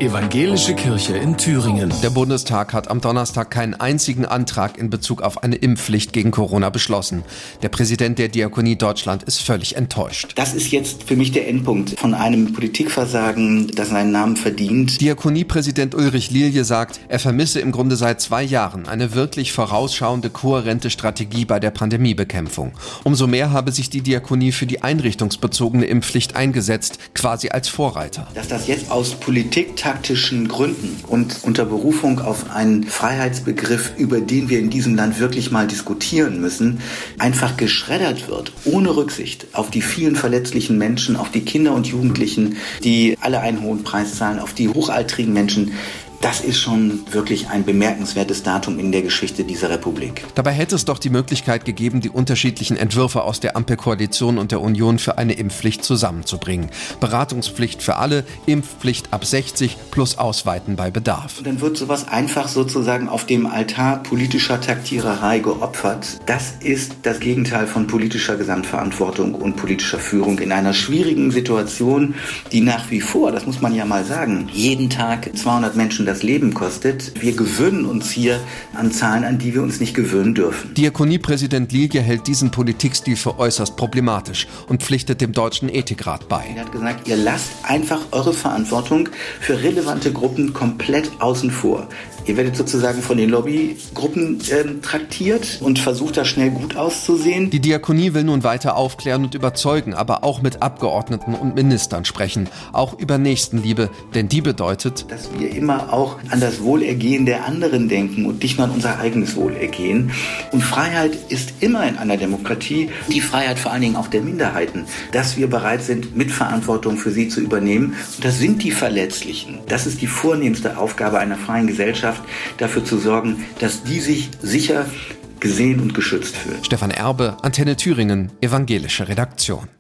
Evangelische Kirche in Thüringen. Der Bundestag hat am Donnerstag keinen einzigen Antrag in Bezug auf eine Impfpflicht gegen Corona beschlossen. Der Präsident der Diakonie Deutschland ist völlig enttäuscht. Das ist jetzt für mich der Endpunkt von einem Politikversagen, das seinen Namen verdient. Diakoniepräsident Ulrich Lilje sagt, er vermisse im Grunde seit 2 Jahren eine wirklich vorausschauende, kohärente Strategie bei der Pandemiebekämpfung. Umso mehr habe sich die Diakonie für die einrichtungsbezogene Impfpflicht eingesetzt, quasi als Vorreiter. Dass das jetzt aus politiktaktischen Gründen und unter Berufung auf einen Freiheitsbegriff, über den wir in diesem Land wirklich mal diskutieren müssen, einfach geschreddert wird, ohne Rücksicht auf die vielen verletzlichen Menschen, auf die Kinder und Jugendlichen, die alle einen hohen Preis zahlen, auf die hochaltrigen Menschen. Das ist schon wirklich ein bemerkenswertes Datum in der Geschichte dieser Republik. Dabei hätte es doch die Möglichkeit gegeben, die unterschiedlichen Entwürfe aus der Ampelkoalition und der Union für eine Impfpflicht zusammenzubringen. Beratungspflicht für alle, Impfpflicht ab 60 plus Ausweiten bei Bedarf. Und dann wird sowas einfach sozusagen auf dem Altar politischer Taktiererei geopfert. Das ist das Gegenteil von politischer Gesamtverantwortung und politischer Führung in einer schwierigen Situation, die nach wie vor, das muss man ja mal sagen, jeden Tag 200 Menschen das Leben kostet. Wir gewöhnen uns hier an Zahlen, an die wir uns nicht gewöhnen dürfen. Diakoniepräsident Lilje hält diesen Politikstil für äußerst problematisch und pflichtet dem Deutschen Ethikrat bei. Er hat gesagt, ihr lasst einfach eure Verantwortung für relevante Gruppen komplett außen vor. Ihr werdet sozusagen von den Lobbygruppen traktiert und versucht da schnell gut auszusehen. Die Diakonie will nun weiter aufklären und überzeugen, aber auch mit Abgeordneten und Ministern sprechen. Auch über Nächstenliebe, denn die bedeutet, dass wir immer auch an das Wohlergehen der anderen denken und nicht nur an unser eigenes Wohlergehen. Und Freiheit ist immer in einer Demokratie die Freiheit vor allen Dingen auch der Minderheiten, dass wir bereit sind, Mitverantwortung für sie zu übernehmen. Und das sind die Verletzlichen. Das ist die vornehmste Aufgabe einer freien Gesellschaft, dafür zu sorgen, dass die sich sicher, gesehen und geschützt fühlen. Stefan Erbe, Antenne Thüringen, evangelische Redaktion.